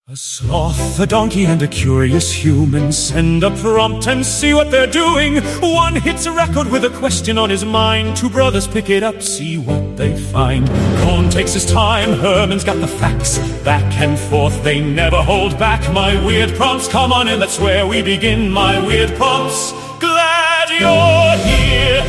A sloth, a donkey, and a curious human send a prompt and see what they're doing. One hits a record with a question on his mind. Two brothers pick it up, see what they find. Cohn takes his time, Herman's got the facts. Back and forth, they never hold back. My weird prompts, come on in, that's where we begin. My weird prompts, glad you're here.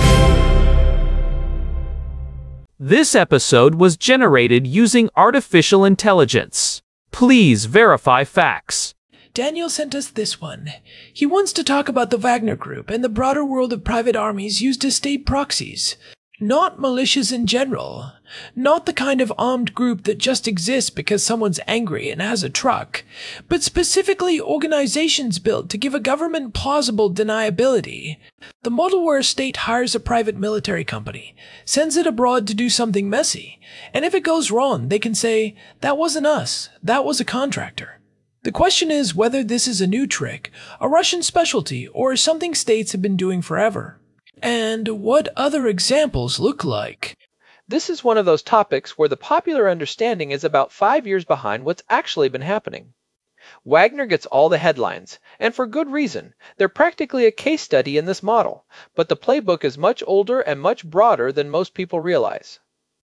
This episode was generated using artificial intelligence. Please verify facts. Daniel sent us this one. He wants to talk about the Wagner Group and the broader world of private armies used as state proxies. Not militias in general. Not the kind of armed group that just exists because someone's angry and has a truck. But specifically organizations built to give a government plausible deniability. The model where a state hires a private military company, sends it abroad to do something messy, and if it goes wrong, they can say, "That wasn't us, that was a contractor." The question is whether this is a new trick, a Russian specialty, or something states have been doing forever. And what other examples look like. This is one of those topics where the popular understanding is about 5 years behind what's actually been happening. Wagner gets all the headlines, and for good reason. They're practically a case study in this model, but the playbook is much older and much broader than most people realize.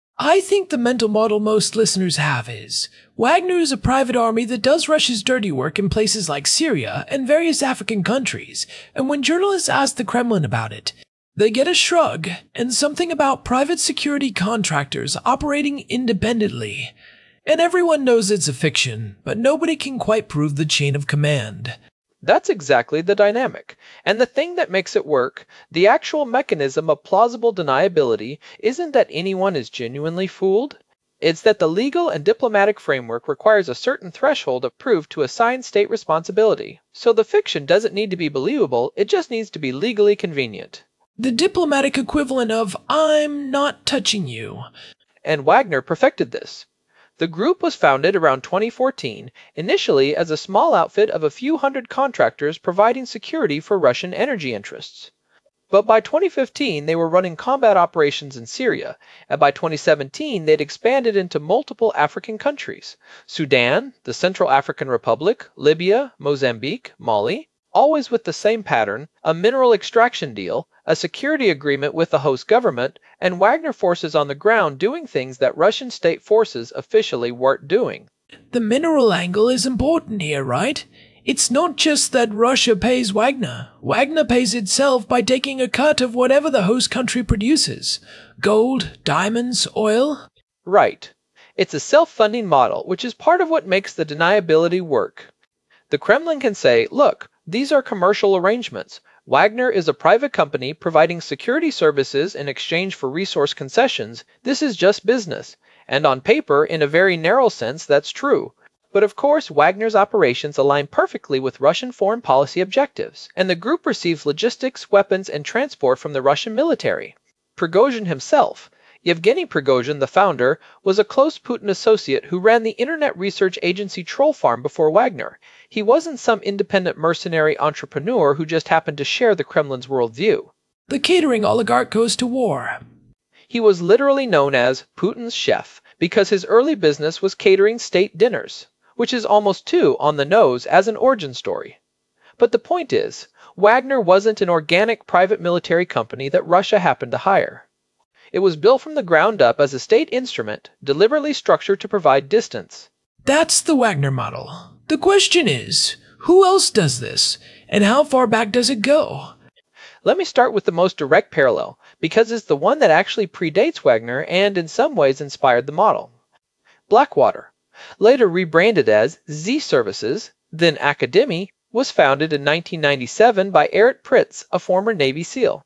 I think the mental model most listeners have is, Wagner is a private army that does Russia's dirty work in places like Syria and various African countries, and when journalists ask the Kremlin about it, they get a shrug and something about private security contractors operating independently. And everyone knows it's a fiction, but nobody can quite prove the chain of command. That's exactly the dynamic. And the thing that makes it work, the actual mechanism of plausible deniability, isn't that anyone is genuinely fooled. It's that the legal and diplomatic framework requires a certain threshold of proof to assign state responsibility. So the fiction doesn't need to be believable, it just needs to be legally convenient. The diplomatic equivalent of, "I'm not touching you." And Wagner perfected this. The group was founded around 2014, initially as a small outfit of a few hundred contractors providing security for Russian energy interests. But by 2015, they were running combat operations in Syria, and by 2017, they'd expanded into multiple African countries: Sudan, the Central African Republic, Libya, Mozambique, Mali, always with the same pattern: a mineral extraction deal, a security agreement with the host government, and Wagner forces on the ground doing things that Russian state forces officially weren't doing. The mineral angle is important here, right? It's not just that Russia pays Wagner. Wagner pays itself by taking a cut of whatever the host country produces. Gold, diamonds, oil. Right. It's a self-funding model, which is part of what makes the deniability work. The Kremlin can say, look, these are commercial arrangements. Wagner is a private company providing security services in exchange for resource concessions. This is just business. And on paper, in a very narrow sense, that's true. But of course, Wagner's operations align perfectly with Russian foreign policy objectives, and the group receives logistics, weapons, and transport from the Russian military. Prigozhin himself, Yevgeny Prigozhin, the founder, was a close Putin associate who ran the internet research agency Troll Farm before Wagner. He wasn't some independent mercenary entrepreneur who just happened to share the Kremlin's worldview. The catering oligarch goes to war. He was literally known as Putin's chef because his early business was catering state dinners, which is almost too on the nose as an origin story. But the point is, Wagner wasn't an organic private military company that Russia happened to hire. It was built from the ground up as a state instrument, deliberately structured to provide distance. That's the Wagner model. The question is, who else does this, and how far back does it go? Let me start with the most direct parallel, because it's the one that actually predates Wagner and in some ways inspired the model. Blackwater, later rebranded as Z Services, then Academy, was founded in 1997 by Erich Pritz, a former Navy SEAL.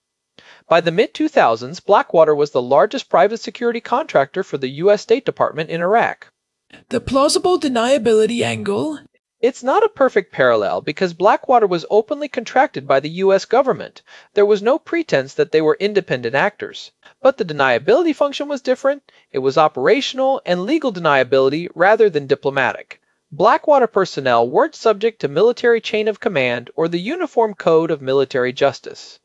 By the mid-2000s, Blackwater was the largest private security contractor for the U.S. State Department in Iraq. The plausible deniability angle? It's not a perfect parallel because Blackwater was openly contracted by the U.S. government. There was no pretense that they were independent actors. But the deniability function was different. It was operational and legal deniability rather than diplomatic. Blackwater personnel weren't subject to military chain of command or the Uniform Code of Military Justice.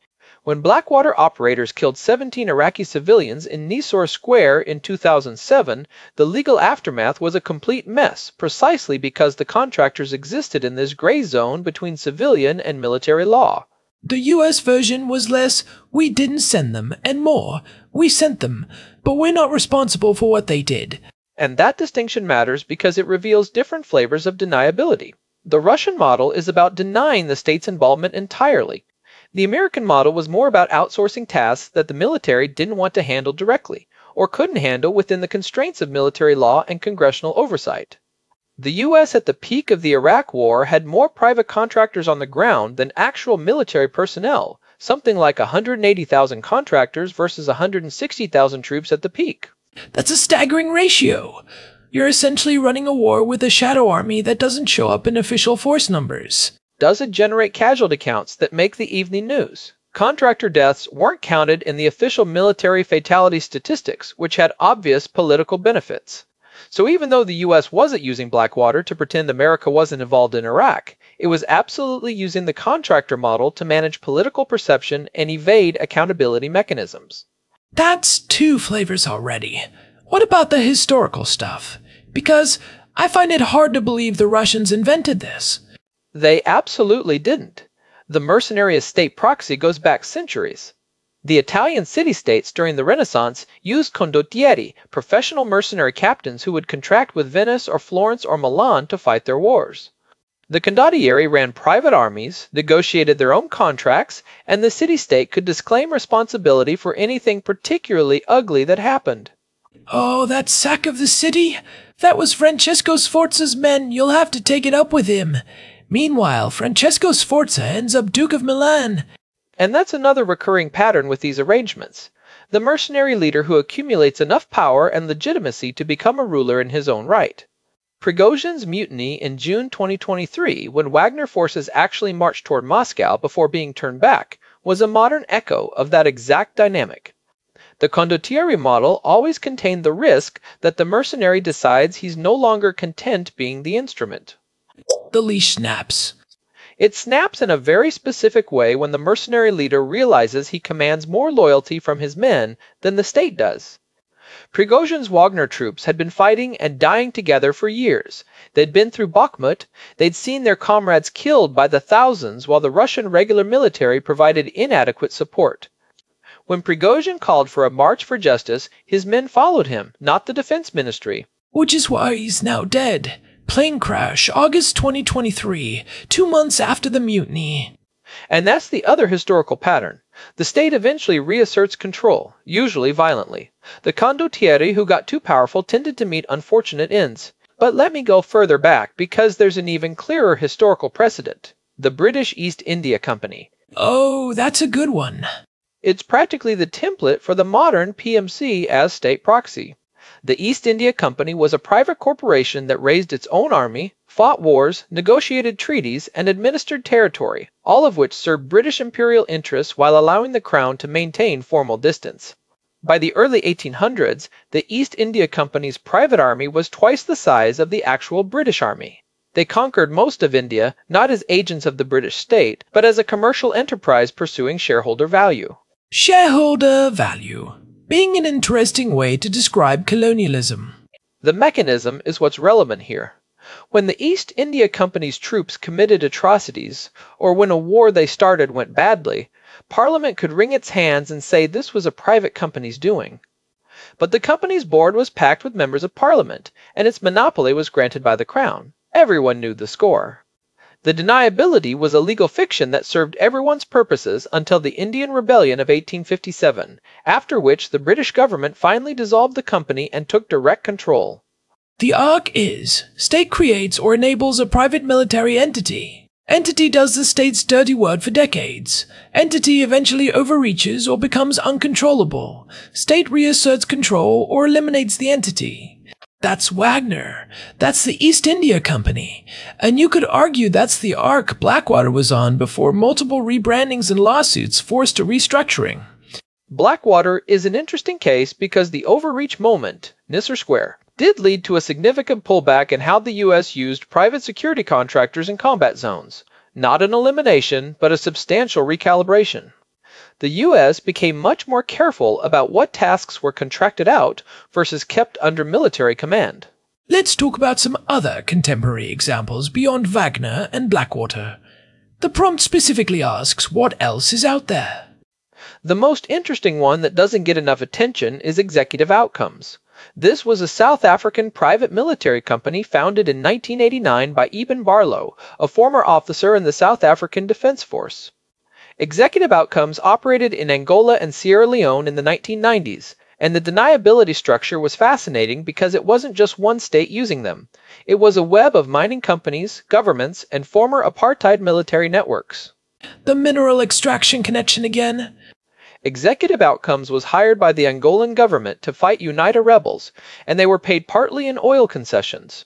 When Blackwater operators killed 17 Iraqi civilians in Nisour Square in 2007, the legal aftermath was a complete mess, precisely because the contractors existed in this gray zone between civilian and military law. The US version was less, we didn't send them, and more, we sent them, but we're not responsible for what they did. And that distinction matters because it reveals different flavors of deniability. The Russian model is about denying the state's involvement entirely. The American model was more about outsourcing tasks that the military didn't want to handle directly, or couldn't handle within the constraints of military law and congressional oversight. The U.S. at the peak of the Iraq War had more private contractors on the ground than actual military personnel, something like 180,000 contractors versus 160,000 troops at the peak. That's a staggering ratio. You're essentially running a war with a shadow army that doesn't show up in official force numbers. Does it generate casualty counts that make the evening news? Contractor deaths weren't counted in the official military fatality statistics, which had obvious political benefits. So even though the U.S. wasn't using Blackwater to pretend America wasn't involved in Iraq, it was absolutely using the contractor model to manage political perception and evade accountability mechanisms. That's 2 flavors already. What about the historical stuff? Because I find it hard to believe the Russians invented this. They absolutely didn't. The mercenary estate proxy goes back centuries. The Italian city-states during the Renaissance used condottieri, professional mercenary captains who would contract with Venice or Florence or Milan to fight their wars. The condottieri ran private armies, negotiated their own contracts, and the city-state could disclaim responsibility for anything particularly ugly that happened. Oh, that sack of the city? That was Francesco Sforza's men. You'll have to take it up with him. Meanwhile, Francesco Sforza ends up Duke of Milan. And that's another recurring pattern with these arrangements. The mercenary leader who accumulates enough power and legitimacy to become a ruler in his own right. Prigozhin's mutiny in June 2023, when Wagner forces actually marched toward Moscow before being turned back, was a modern echo of that exact dynamic. The condottieri model always contained the risk that the mercenary decides he's no longer content being the instrument. The leash snaps. It snaps in a very specific way when the mercenary leader realizes he commands more loyalty from his men than the state does. Prigozhin's Wagner troops had been fighting and dying together for years. They'd been through Bakhmut, they'd seen their comrades killed by the thousands while the Russian regular military provided inadequate support. When Prigozhin called for a march for justice, his men followed him, not the defense ministry. Which is why he's now dead. Plane crash, August 2023, 2 months after the mutiny. And that's the other historical pattern. The state eventually reasserts control, usually violently. The condottieri who got too powerful tended to meet unfortunate ends. But let me go further back because there's an even clearer historical precedent. The British East India Company. Oh, that's a good one. It's practically the template for the modern PMC as state proxy. The East India Company was a private corporation that raised its own army, fought wars, negotiated treaties, and administered territory, all of which served British imperial interests while allowing the crown to maintain formal distance. By the early 1800s, the East India Company's private army was twice the size of the actual British army. They conquered most of India, not as agents of the British state, but as a commercial enterprise pursuing shareholder value. Shareholder value. Being an interesting way to describe colonialism. The mechanism is what's relevant here. When the East India Company's troops committed atrocities, or when a war they started went badly, Parliament could wring its hands and say this was a private company's doing. But the company's board was packed with members of Parliament, and its monopoly was granted by the Crown. Everyone knew the score. The deniability was a legal fiction that served everyone's purposes until the Indian Rebellion of 1857, after which the British government finally dissolved the company and took direct control. The arc is, state creates or enables a private military entity. Entity does the state's dirty work for decades. Entity eventually overreaches or becomes uncontrollable. State reasserts control or eliminates the entity. That's Wagner. That's the East India Company. And you could argue that's the arc Blackwater was on before multiple rebrandings and lawsuits forced a restructuring. Blackwater is an interesting case because the overreach moment, Nisour Square, did lead to a significant pullback in how the U.S. used private security contractors in combat zones. Not an elimination, but a substantial recalibration. The US became much more careful about what tasks were contracted out versus kept under military command. Let's talk about some other contemporary examples beyond Wagner and Blackwater. The prompt specifically asks what else is out there. The most interesting one that doesn't get enough attention is Executive Outcomes. This was a South African private military company founded in 1989 by Eben Barlow, a former officer in the South African Defense Force. Executive Outcomes operated in Angola and Sierra Leone in the 1990s, and the deniability structure was fascinating because it wasn't just one state using them. It was a web of mining companies, governments, and former apartheid military networks. The mineral extraction connection again? Executive Outcomes was hired by the Angolan government to fight UNITA rebels, and they were paid partly in oil concessions.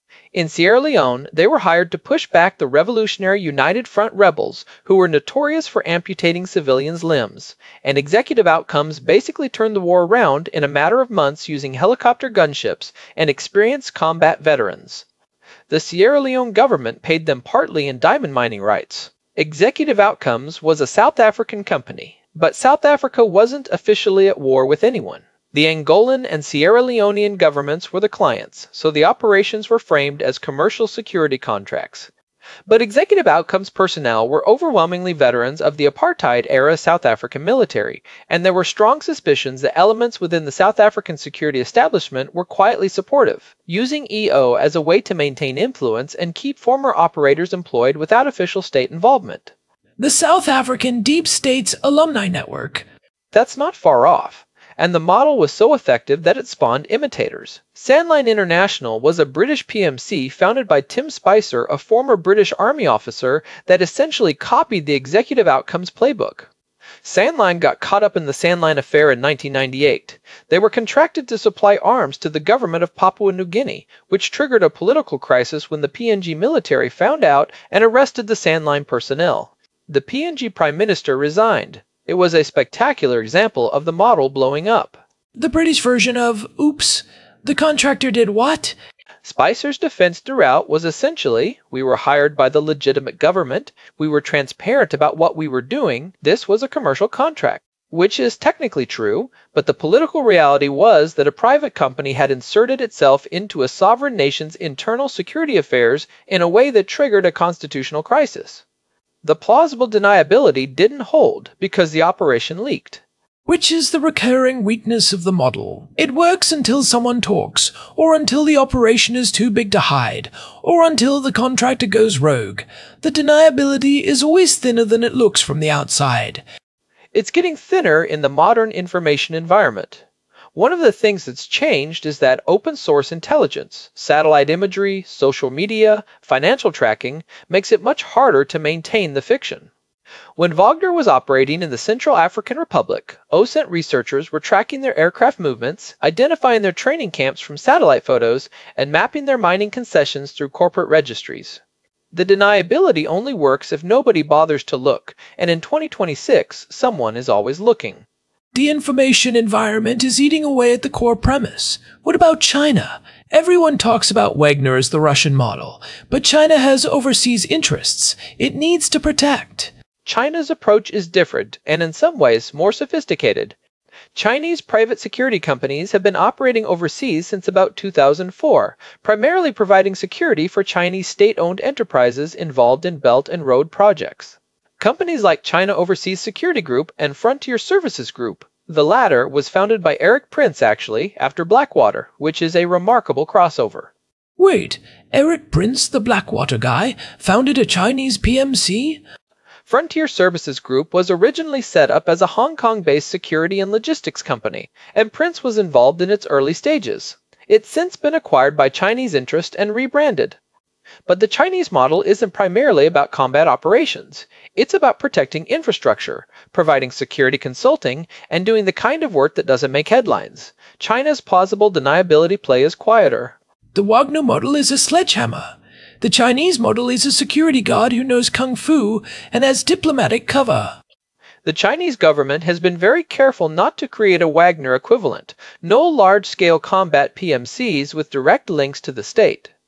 In Sierra Leone, they were hired to push back the revolutionary United Front rebels who were notorious for amputating civilians' limbs, and Executive Outcomes basically turned the war around in a matter of months using helicopter gunships and experienced combat veterans. The Sierra Leone government paid them partly in diamond mining rights. Executive Outcomes was a South African company, but South Africa wasn't officially at war with anyone. The Angolan and Sierra Leonean governments were the clients, so the operations were framed as commercial security contracts. But Executive Outcomes personnel were overwhelmingly veterans of the apartheid-era South African military, and there were strong suspicions that elements within the South African security establishment were quietly supportive, using EO as a way to maintain influence and keep former operators employed without official state involvement. The South African Deep States Alumni Network. That's not far off. And the model was so effective that it spawned imitators. Sandline International was a British PMC founded by Tim Spicer, a former British Army officer, that essentially copied the Executive Outcomes playbook. Sandline got caught up in the Sandline affair in 1998. They were contracted to supply arms to the government of Papua New Guinea, which triggered a political crisis when the PNG military found out and arrested the Sandline personnel. The PNG Prime Minister resigned. It was a spectacular example of the model blowing up. The British version of, oops, the contractor did what? Spicer's defense throughout was essentially, we were hired by the legitimate government, we were transparent about what we were doing, this was a commercial contract. Which is technically true, but the political reality was that a private company had inserted itself into a sovereign nation's internal security affairs in a way that triggered a constitutional crisis. The plausible deniability didn't hold because the operation leaked. Which is the recurring weakness of the model. It works until someone talks, or until the operation is too big to hide, or until the contractor goes rogue. The deniability is always thinner than it looks from the outside. It's getting thinner in the modern information environment. One of the things that's changed is that open source intelligence, satellite imagery, social media, financial tracking makes it much harder to maintain the fiction. When Wagner was operating in the Central African Republic, OSINT researchers were tracking their aircraft movements, identifying their training camps from satellite photos, and mapping their mining concessions through corporate registries. The deniability only works if nobody bothers to look, and in 2026, someone is always looking. The information environment is eating away at the core premise. What about China? Everyone talks about Wagner as the Russian model, but China has overseas interests it needs to protect. China's approach is different and in some ways more sophisticated. Chinese private security companies have been operating overseas since about 2004, primarily providing security for Chinese state-owned enterprises involved in Belt and Road projects. Companies like China Overseas Security Group and Frontier Services Group. The latter was founded by Erik Prince, actually, after Blackwater, which is a remarkable crossover. Wait, Erik Prince, the Blackwater guy, founded a Chinese PMC? Frontier Services Group was originally set up as a Hong Kong-based security and logistics company, and Prince was involved in its early stages. It's since been acquired by Chinese interest and rebranded. But the Chinese model isn't primarily about combat operations. It's about protecting infrastructure, providing security consulting, and doing the kind of work that doesn't make headlines. China's plausible deniability play is quieter. The Wagner model is a sledgehammer. The Chinese model is a security guard who knows kung fu and has diplomatic cover. The Chinese government has been very careful not to create a Wagner equivalent, no large-scale combat PMCs with direct links to the state.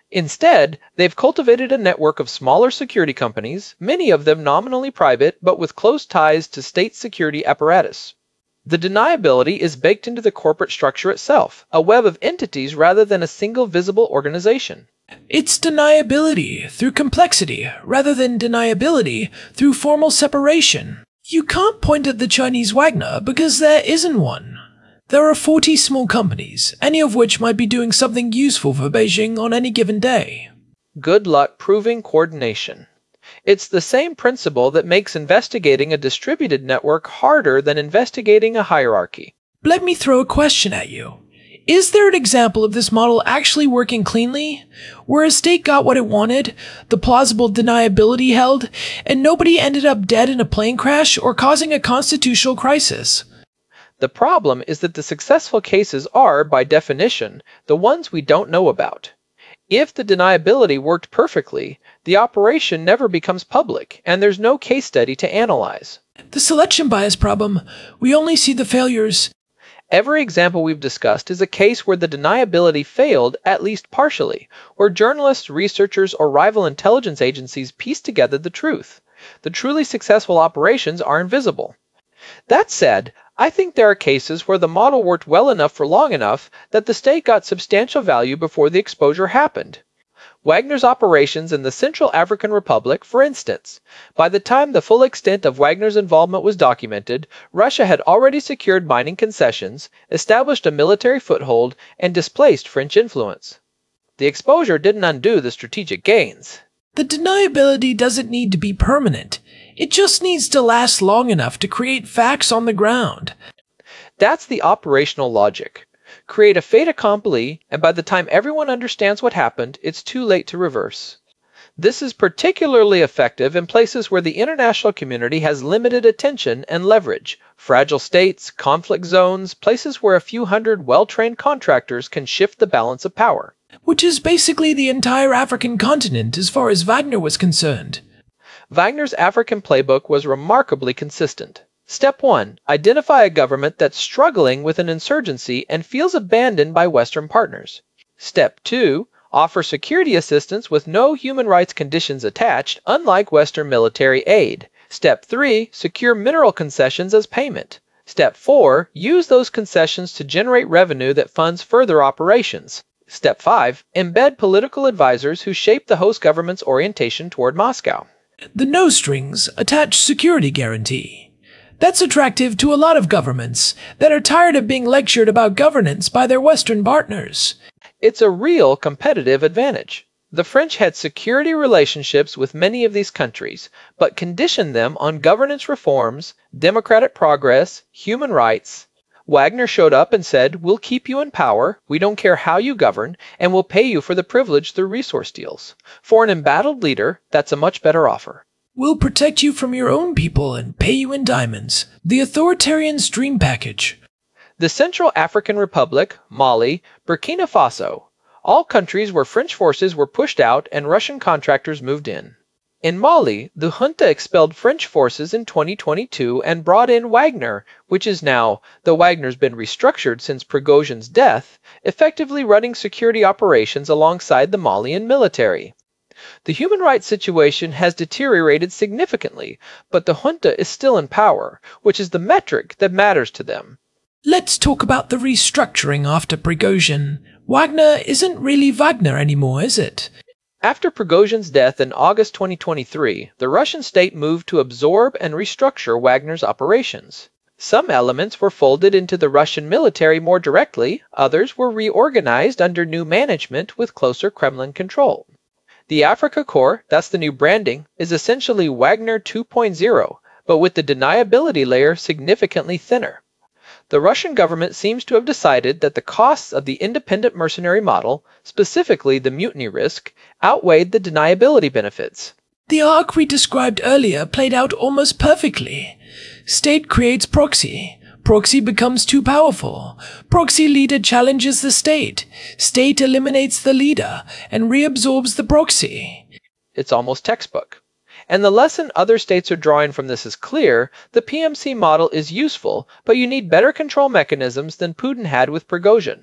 Instead, they've cultivated a network of smaller security companies, many of them nominally private but with close ties to state security apparatus. The deniability is baked into the corporate structure itself, a web of entities rather than a single visible organization. It's deniability through complexity rather than deniability through formal separation. You can't point at the Chinese Wagner because there isn't one. There are 40 small companies, any of which might be doing something useful for Beijing on any given day. Good luck proving coordination. It's the same principle that makes investigating a distributed network harder than investigating a hierarchy. Let me throw a question at you. Is there an example of this model actually working cleanly, where a state got what it wanted, the plausible deniability held, and nobody ended up dead in a plane crash or causing a constitutional crisis? The problem is that the successful cases are, by definition, the ones we don't know about. If the deniability worked perfectly, the operation never becomes public, and there's no case study to analyze. The selection bias problem, we only see the failures. Every example we've discussed is a case where the deniability failed, at least partially, where journalists, researchers, or rival intelligence agencies pieced together the truth. The truly successful operations are invisible. That said, I think there are cases where the model worked well enough for long enough that the state got substantial value before the exposure happened. Wagner's operations in the Central African Republic, for instance. By the time the full extent of Wagner's involvement was documented, Russia had already secured mining concessions, established a military foothold, and displaced French influence. The exposure didn't undo the strategic gains. The deniability doesn't need to be permanent. It just needs to last long enough to create facts on the ground. That's the operational logic. Create a fait accompli, and by the time everyone understands what happened, it's too late to reverse. This is particularly effective in places where the international community has limited attention and leverage, fragile states, conflict zones, places where a few hundred well-trained contractors can shift the balance of power. Which is basically the entire African continent as far as Wagner was concerned. Wagner's African playbook was remarkably consistent. Step 1. Identify a government that's struggling with an insurgency and feels abandoned by Western partners. Step 2. Offer security assistance with no human rights conditions attached, unlike Western military aid. Step 3. Secure mineral concessions as payment. Step 4. Use those concessions to generate revenue that funds further operations. Step 5. Embed political advisors who shape the host government's orientation toward Moscow. The no-strings attached security guarantee. That's attractive to a lot of governments that are tired of being lectured about governance by their Western partners. It's a real competitive advantage. The French had security relationships with many of these countries, but conditioned them on governance reforms, democratic progress, human rights. Wagner showed up and said, "We'll keep you in power, we don't care how you govern, and we'll pay you for the privilege through resource deals." For an embattled leader, that's a much better offer. We'll protect you from your own people and pay you in diamonds. The authoritarian's dream package. The Central African Republic, Mali, Burkina Faso, all countries where French forces were pushed out and Russian contractors moved in. In Mali, the junta expelled French forces in 2022 and brought in Wagner, which is now, though Wagner's been restructured since Prigozhin's death, effectively running security operations alongside the Malian military. The human rights situation has deteriorated significantly, but the junta is still in power, which is the metric that matters to them. Let's talk about the restructuring after Prigozhin. Wagner isn't really Wagner anymore, is it? After Prigozhin's death in August 2023, the Russian state moved to absorb and restructure Wagner's operations. Some elements were folded into the Russian military more directly, others were reorganized under new management with closer Kremlin control. The Africa Corps, that's the new branding, is essentially Wagner 2.0, but with the deniability layer significantly thinner. The Russian government seems to have decided that the costs of the independent mercenary model, specifically the mutiny risk, outweighed the deniability benefits. The arc we described earlier played out almost perfectly. State creates proxy. Proxy becomes too powerful. Proxy leader challenges the state. State eliminates the leader and reabsorbs the proxy. It's almost textbook. And the lesson other states are drawing from this is clear: the PMC model is useful, but you need better control mechanisms than Putin had with Prigozhin.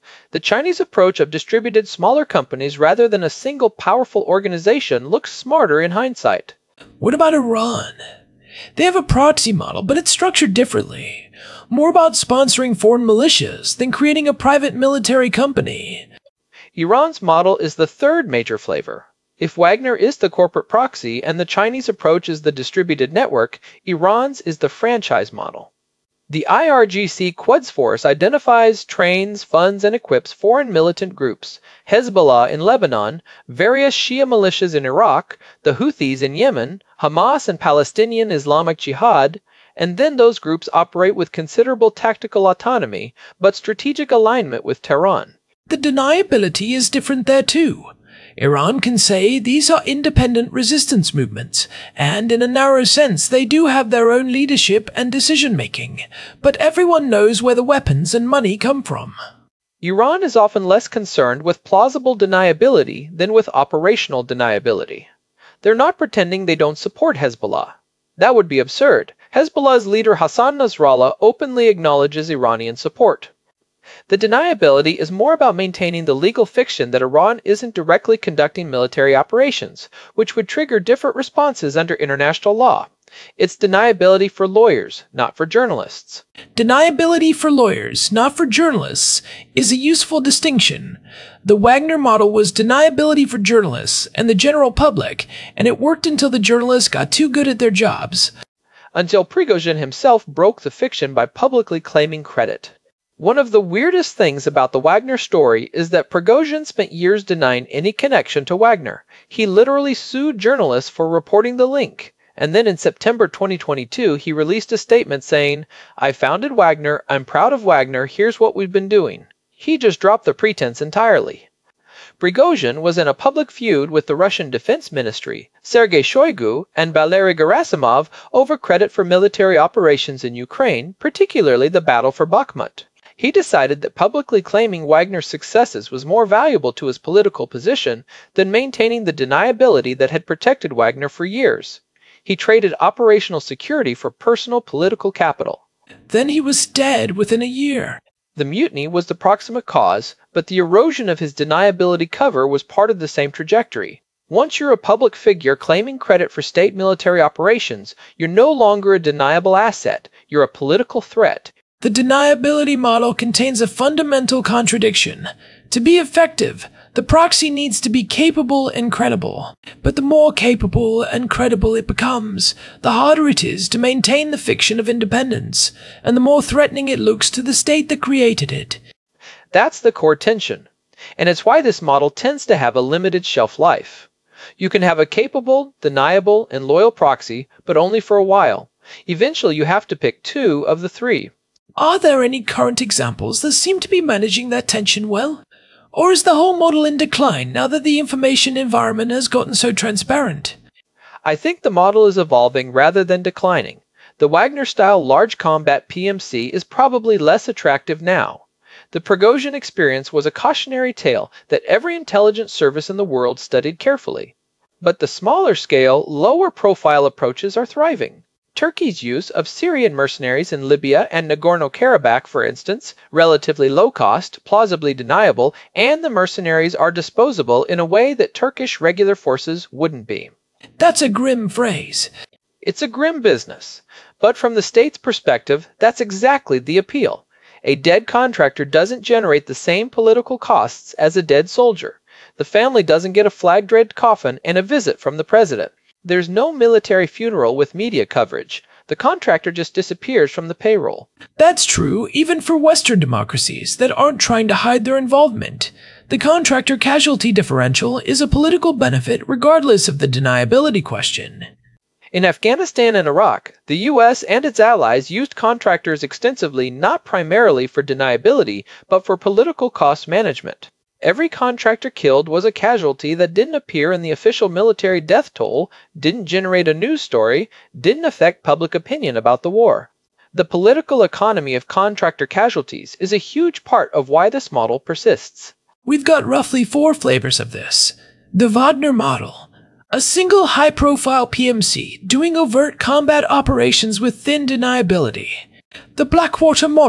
The Chinese approach of distributed smaller companies rather than a single powerful organization looks smarter in hindsight. What about Iran? They have a proxy model, but it's structured differently. More about sponsoring foreign militias than creating a private military company. Iran's model is the third major flavor. If Wagner is the corporate proxy and the Chinese approach is the distributed network, Iran's is the franchise model. The IRGC Quds Force identifies, trains, funds, and equips foreign militant groups, Hezbollah in Lebanon, various Shia militias in Iraq, the Houthis in Yemen, Hamas and Palestinian Islamic Jihad, and then those groups operate with considerable tactical autonomy, but strategic alignment with Tehran. The deniability is different there too. Iran can say these are independent resistance movements, and in a narrow sense they do have their own leadership and decision-making, but everyone knows where the weapons and money come from. Iran is often less concerned with plausible deniability than with operational deniability. They're not pretending they don't support Hezbollah. That would be absurd. Hezbollah's leader Hassan Nasrallah openly acknowledges Iranian support. The deniability is more about maintaining the legal fiction that Iran isn't directly conducting military operations, which would trigger different responses under international law. It's deniability for lawyers, not for journalists. Deniability for lawyers, not for journalists, is a useful distinction. The Wagner model was deniability for journalists and the general public, and it worked until the journalists got too good at their jobs. Until Prigozhin himself broke the fiction by publicly claiming credit. One of the weirdest things about the Wagner story is that Prigozhin spent years denying any connection to Wagner. He literally sued journalists for reporting the link. And then in September 2022, he released a statement saying, "I founded Wagner, I'm proud of Wagner, here's what we've been doing." He just dropped the pretense entirely. Prigozhin was in a public feud with the Russian Defense Ministry, Sergei Shoigu, and Valery Gerasimov over credit for military operations in Ukraine, particularly the battle for Bakhmut. He decided that publicly claiming Wagner's successes was more valuable to his political position than maintaining the deniability that had protected Wagner for years. He traded operational security for personal political capital. Then he was dead within a year. The mutiny was the proximate cause, but the erosion of his deniability cover was part of the same trajectory. Once you're a public figure claiming credit for state military operations, you're no longer a deniable asset, you're a political threat. The deniability model contains a fundamental contradiction. To be effective, the proxy needs to be capable and credible. But the more capable and credible it becomes, the harder it is to maintain the fiction of independence, and the more threatening it looks to the state that created it. That's the core tension, and it's why this model tends to have a limited shelf life. You can have a capable, deniable, and loyal proxy, but only for a while. Eventually you have to pick two of the three. Are there any current examples that seem to be managing that tension well? Or is the whole model in decline now that the information environment has gotten so transparent? I think the model is evolving rather than declining. The Wagner-style large combat PMC is probably less attractive now. The Prigozhin experience was a cautionary tale that every intelligence service in the world studied carefully. But the smaller-scale, lower-profile approaches are thriving. Turkey's use of Syrian mercenaries in Libya and Nagorno-Karabakh, for instance, relatively low-cost, plausibly deniable, and the mercenaries are disposable in a way that Turkish regular forces wouldn't be. That's a grim phrase. It's a grim business. But from the state's perspective, that's exactly the appeal. A dead contractor doesn't generate the same political costs as a dead soldier. The family doesn't get a flag-draped coffin and a visit from the president. There's no military funeral with media coverage. The contractor just disappears from the payroll. That's true even for Western democracies that aren't trying to hide their involvement. The contractor-casualty differential is a political benefit regardless of the deniability question. In Afghanistan and Iraq, the U.S. and its allies used contractors extensively not primarily for deniability, but for political cost management. Every contractor killed was a casualty that didn't appear in the official military death toll, didn't generate a news story, didn't affect public opinion about the war. The political economy of contractor casualties is a huge part of why this model persists. We've got roughly 4 flavors of this. The Wagner model. A single high-profile PMC doing overt combat operations with thin deniability. The Blackwater model.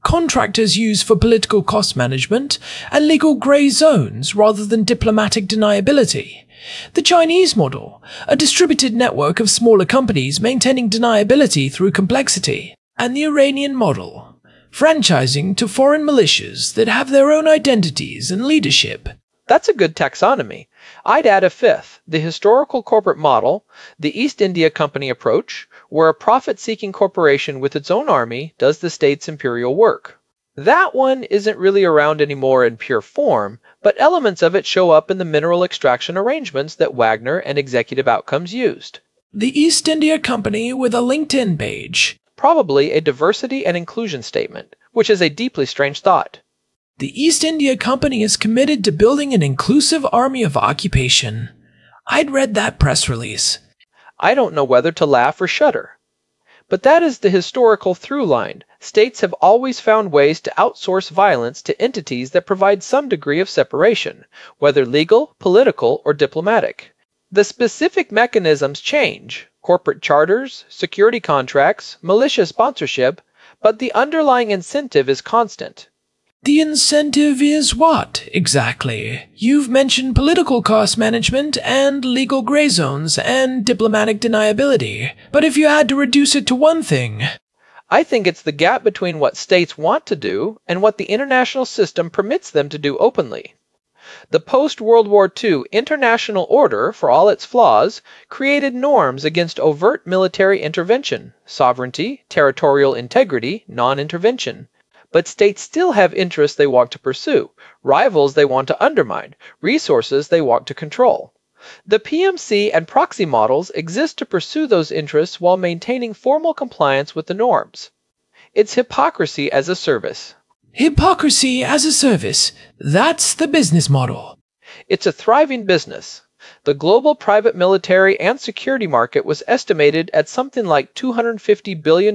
contractors use for political cost management, and legal grey zones rather than diplomatic deniability. The Chinese model, a distributed network of smaller companies maintaining deniability through complexity. And the Iranian model, franchising to foreign militias that have their own identities and leadership. That's a good taxonomy. I'd add a fifth, the historical corporate model, the East India Company approach, where a profit-seeking corporation with its own army does the state's imperial work. That one isn't really around anymore in pure form, but elements of it show up in the mineral extraction arrangements that Wagner and Executive Outcomes used. The East India Company with a LinkedIn page. Probably a diversity and inclusion statement, which is a deeply strange thought. The East India Company is committed to building an inclusive army of occupation. I'd read that press release. I don't know whether to laugh or shudder. But that is the historical through line. States have always found ways to outsource violence to entities that provide some degree of separation, whether legal, political, or diplomatic. The specific mechanisms change, corporate charters, security contracts, militia sponsorship, but the underlying incentive is constant. The incentive is what, exactly? You've mentioned political cost management and legal gray zones and diplomatic deniability, but if you had to reduce it to one thing... I think it's the gap between what states want to do and what the international system permits them to do openly. The post-World War II international order, for all its flaws, created norms against overt military intervention, sovereignty, territorial integrity, non-intervention. But states still have interests they want to pursue, rivals they want to undermine, resources they want to control. The PMC and proxy models exist to pursue those interests while maintaining formal compliance with the norms. It's hypocrisy as a service. Hypocrisy as a service. That's the business model. It's a thriving business. The global private military and security market was estimated at something like $250 billion in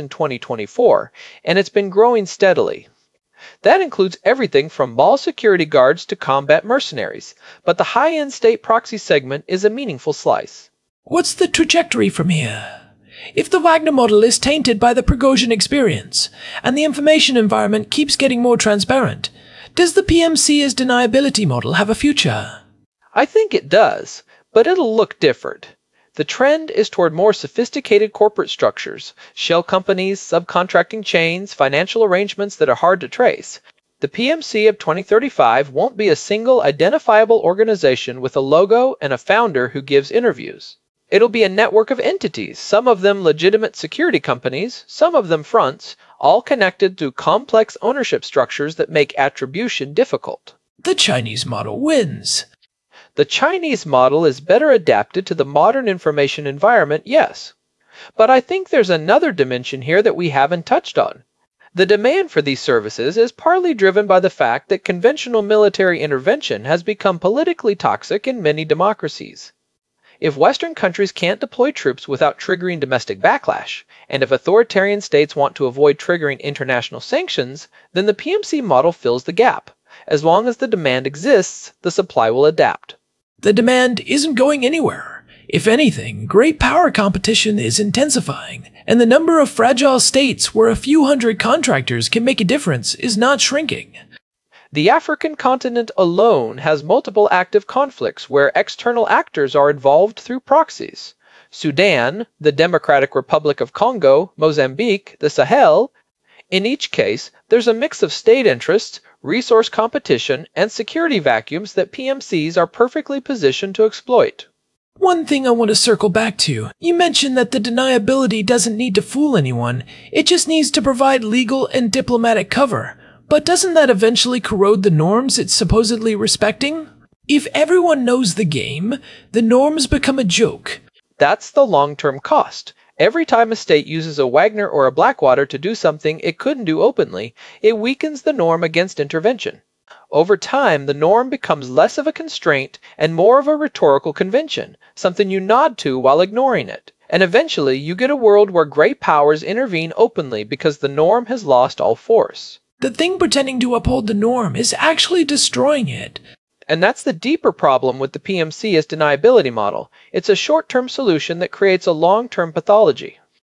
2024, and it's been growing steadily. That includes everything from mall security guards to combat mercenaries, but the high-end state proxy segment is a meaningful slice. What's the trajectory from here? If the Wagner model is tainted by the Prigozhin experience, and the information environment keeps getting more transparent, does the PMC's deniability model have a future? I think it does, but it'll look different. The trend is toward more sophisticated corporate structures, shell companies, subcontracting chains, financial arrangements that are hard to trace. The PMC of 2035 won't be a single identifiable organization with a logo and a founder who gives interviews. It'll be a network of entities, some of them legitimate security companies, some of them fronts, all connected through complex ownership structures that make attribution difficult. The Chinese model wins. The Chinese model is better adapted to the modern information environment, yes. But I think there's another dimension here that we haven't touched on. The demand for these services is partly driven by the fact that conventional military intervention has become politically toxic in many democracies. If Western countries can't deploy troops without triggering domestic backlash, and if authoritarian states want to avoid triggering international sanctions, then the PMC model fills the gap. As long as the demand exists, the supply will adapt. The demand isn't going anywhere. If anything, great power competition is intensifying, and the number of fragile states where a few hundred contractors can make a difference is not shrinking. The African continent alone has multiple active conflicts where external actors are involved through proxies. Sudan, the Democratic Republic of Congo, Mozambique, the Sahel. In each case, there's a mix of state interests, resource competition, and security vacuums that PMCs are perfectly positioned to exploit. One thing I want to circle back to. You mentioned that the deniability doesn't need to fool anyone. It just needs to provide legal and diplomatic cover. But doesn't that eventually corrode the norms it's supposedly respecting? If everyone knows the game, the norms become a joke. That's the long-term cost. Every time a state uses a Wagner or a Blackwater to do something it couldn't do openly, it weakens the norm against intervention. Over time, the norm becomes less of a constraint and more of a rhetorical convention, something you nod to while ignoring it. And eventually, you get a world where great powers intervene openly because the norm has lost all force. The thing pretending to uphold the norm is actually destroying it. And that's the deeper problem with the PMC as deniability model. It's a short-term solution that creates a long-term pathology.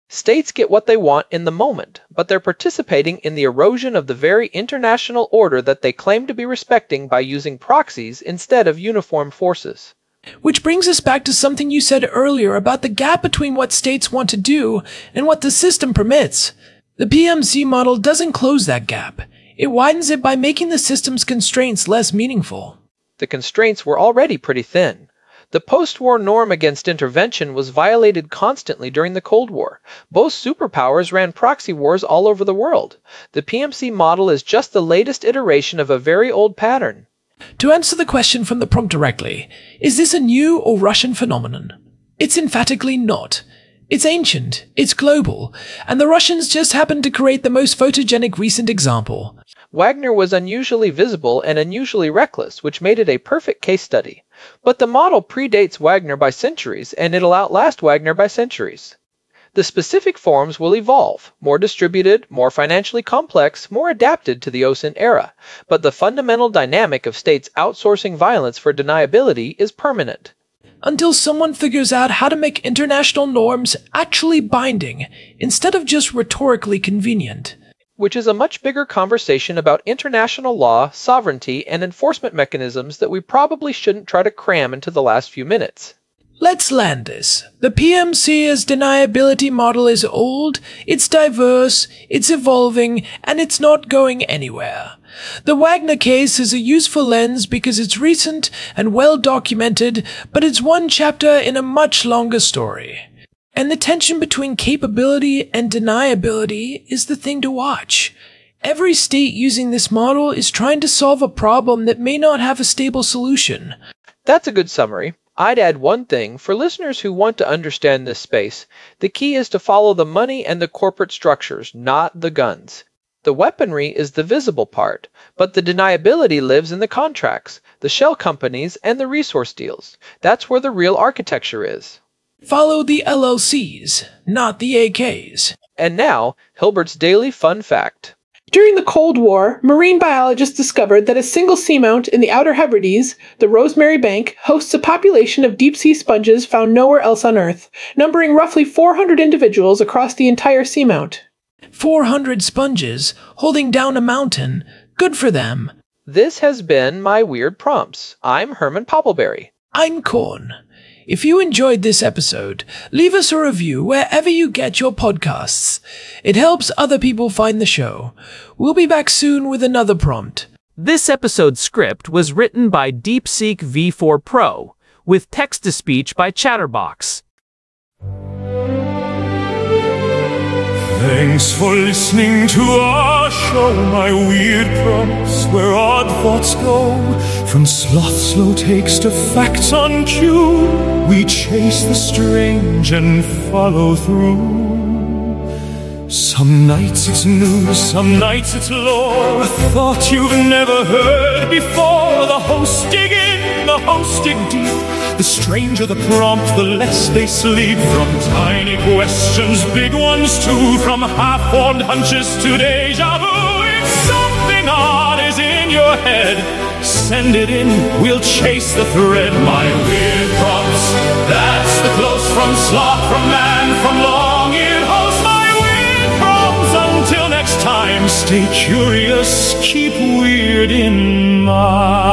States get what they want in the moment, but they're participating in the erosion of the very international order that they claim to be respecting by using proxies instead of uniform forces. Which brings us back to something you said earlier about the gap between what states want to do and what the system permits. The PMC model doesn't close that gap. It widens it by making the system's constraints less meaningful. The constraints were already pretty thin. The post-war norm against intervention was violated constantly during the Cold War. Both superpowers ran proxy wars all over the world. The PMC model is just the latest iteration of a very old pattern. To answer the question from the prompt directly, is this a new or Russian phenomenon? It's emphatically not. It's ancient, it's global, and the Russians just happened to create the most photogenic recent example. Wagner was unusually visible and unusually reckless, which made it a perfect case study. But the model predates Wagner by centuries, and it'll outlast Wagner by centuries. The specific forms will evolve, more distributed, more financially complex, more adapted to the OSINT era, but the fundamental dynamic of states outsourcing violence for deniability is permanent. Until someone figures out how to make international norms actually binding, instead of just rhetorically convenient. Which is a much bigger conversation about international law, sovereignty, and enforcement mechanisms that we probably shouldn't try to cram into the last few minutes. Let's land this. The PMC's deniability model is old, it's diverse, it's evolving, and it's not going anywhere. The Wagner case is a useful lens because it's recent and well documented, but it's one chapter in a much longer story. And the tension between capability and deniability is the thing to watch. Every state using this model is trying to solve a problem that may not have a stable solution. That's a good summary. I'd add one thing. For listeners who want to understand this space, the key is to follow the money and the corporate structures, not the guns. The weaponry is the visible part, but the deniability lives in the contracts, the shell companies, and the resource deals. That's where the real architecture is. Follow the LLCs, not the AKs. And now, Hilbert's daily fun fact. During the Cold War, marine biologists discovered that a single seamount in the Outer Hebrides, the Rosemary Bank, hosts a population of deep-sea sponges found nowhere else on Earth, numbering roughly 400 individuals across the entire seamount. 400 sponges holding down a mountain. Good for them. This has been my Weird Prompts. I'm Herman Poppleberry. I'm Korn. If you enjoyed this episode, leave us a review wherever you get your podcasts. It helps other people find the show. We'll be back soon with another prompt. This episode's script was written by DeepSeek V4 Pro, with text-to-speech by Chatterbox. Thanks for listening to our show, my weird prompts, where odd thoughts go. From sloth's slow takes to facts on cue, we chase the strange and follow through. Some nights it's news, some nights it's lore, a thought you've never heard before. The hosts dig in, the hosts dig deep. The stranger the prompt, the less they sleep. From tiny questions, big ones too. From half-formed hunches to deja vu. If something odd is in your head, send it in, we'll chase the thread. My weird prompts, that's the close from sloth, from man, from long-eared host. My weird prompts, until next time, stay curious, keep weird in mind.